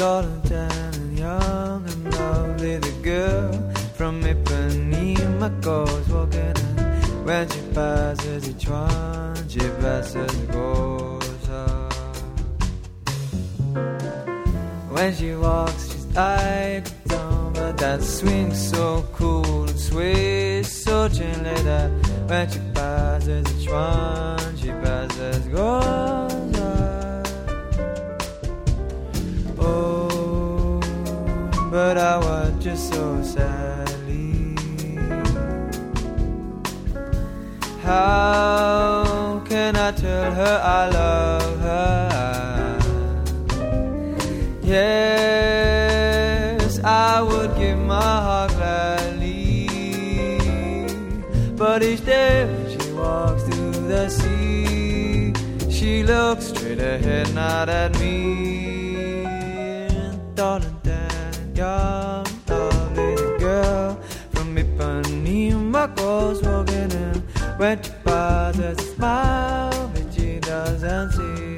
tall and tan and young and lovely. The girl from Ipanema goes walking, and when she passes each one, she passes goes up. When she walks, she's like a dumb, that swings so cool and sways so gently that when she passes each one, she passes goes up. Oh, but I watch you so sadly. How can I tell her I love her? Yes, I would give my heart gladly, but each day when she walks through the sea, she looks straight ahead, not at me. And darling, that young, lovely girl from Ipanema goes walking in. When she passes, a smile that she doesn't see.